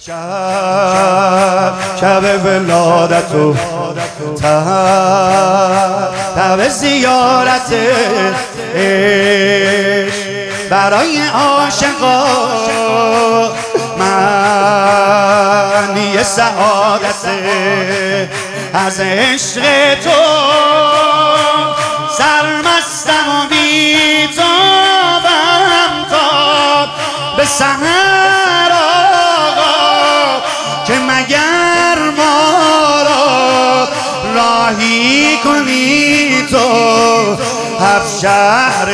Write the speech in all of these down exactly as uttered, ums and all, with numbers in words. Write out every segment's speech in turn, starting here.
شب شب ولادت و تب زیارت عشق برای عاشقا معنی سعادت از عشق تو سرمستم و بی‌تابم تا به سحر آقا که مگر ما را راهی کنی تو هفت شهر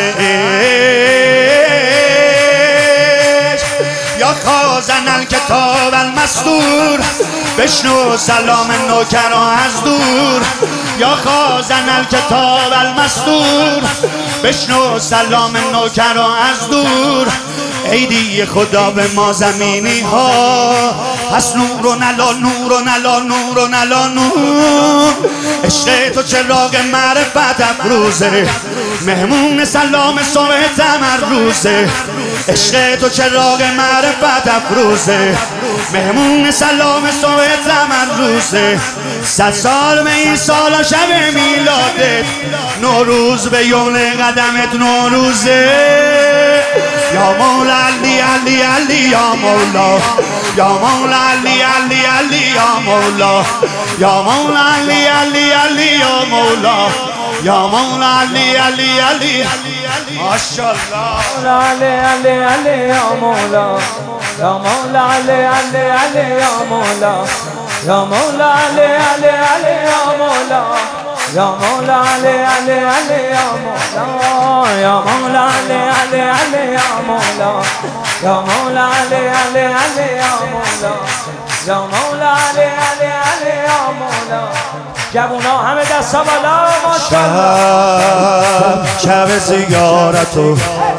عشق. یا خازن الکتاب المسطور بشنو سلام نوکران از دور. یا خازن الکتاب المسطور بشنو سلام نوکران از دور. ایدی خدا به ما زمینی ها پس نور و نلا نور و نلا نور و نلا نور. عشق تو چراغ معرفت افروزه مهمون سلام صبح تمروزه. عشق تو چراغ معرفت افروزه مهمون سلام صبح تمروزه. صد سال به این سال شب میلادت نوروز به یوم قدمت نوروزه. یا مولا علی علی علی یا مولا یا مولا علی علی علی یا مولا یا مولا علی علی علی یا مولا یا مولا علی علی علی ماشاءالله علی علی علی یا مولا یا مولا علی علی علی یا مولا یا مولا علی علی علی یا مولا یا مولا علی علی علی یا مولا یا مولا علی علی علی یا مولا یا مولا علی علی علی یا مولا یا مولا علی علی علی یا مولا. جوونا همه دستا بالا ماشاءالله. شب شب زیارت و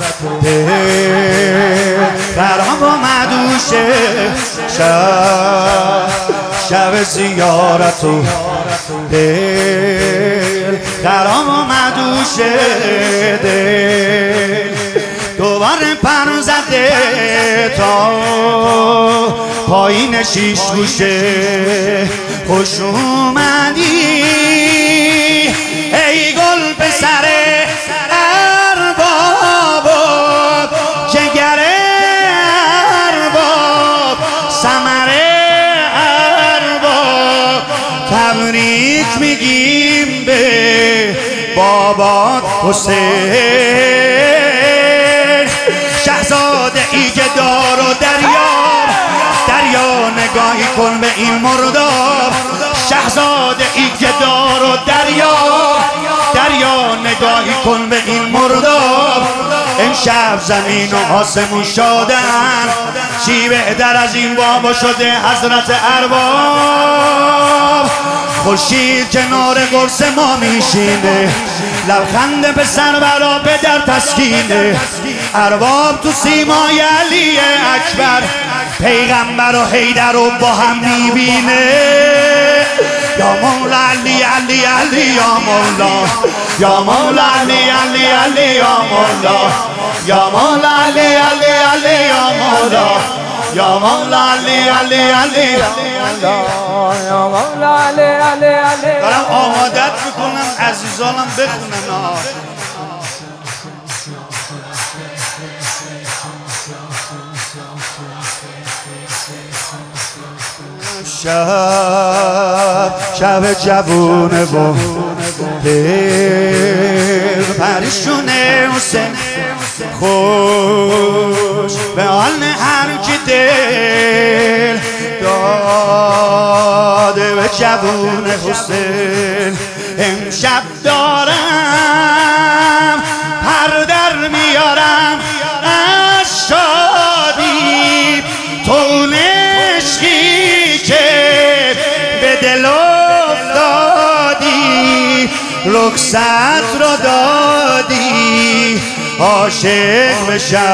خرام و مدوشه. شب شب زیارت و دل خرام و مدوشه. دل دوباره پر زده تا پایین شیش گوشه. خوش اومدی ای گل پسر ارباب جگر ارباب ثمر ارباب. تبریک میگیم به بابات حسین شهزاده ای که دار و دریاب. دریا نگاهی کن به این مرداب شهزاده ای که دار و دریاب. دریا نگاهی کن به این مرداب. امشب زمین و آسمون شادن چی بهتر از این بابا شده حضرت ارباب. خورشید کنار قرص ما میشینه لبخند پسر برا پدر تسکینه. ارباب تو سیمای علی اکبر پیغمبر و حیدر رو با هم میبینه. یا مولا علی علی علی یا مولا یا مولا علی علی علی یا مولا یا مولا علی علی علی یا مولا یا مولا علی علی علی یا مولا علی علی علی. دارم آمادت میکنم عزیزانم بخونن ها. شب شب جوونه و دل پریشونه حسین خوش به حال هر کی دل داده به جوون حسین. امشب دارم پر در میارم از شادی تو نشکی که به دل افتادی رخصت را دادی عاشق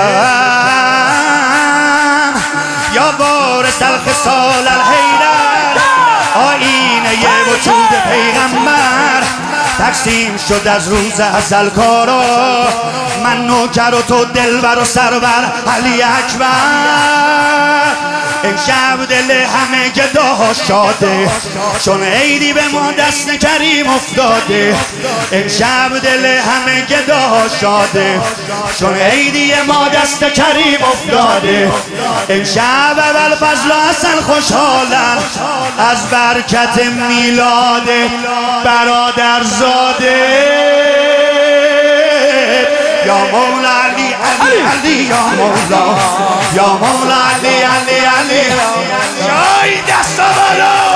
بشم. یا وارث الخصال الحیدر آینه وجود پیغمبر تقسیم شد از روز ازل کارا من نوکر و تو دلبر و سرور علی اکبر. امشب دل همه گداها شاده چون عیدی به ما دست کریم افتاده. امشب دل همه گداها شاده چون عیدی ما دست کریم افتاده. امشب اول فضل و حسن خوشحالن از برکت میلاد برادرزاده. یا مولا علی علی علی یا مولا یا مولا علی علی علی جای دست بالا